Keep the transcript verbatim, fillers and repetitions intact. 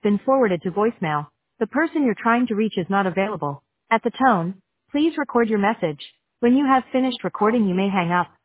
been forwarded to voicemail. The person you're trying to reach is not available. At the tone, please record your message. When you have finished recording, you may hang up.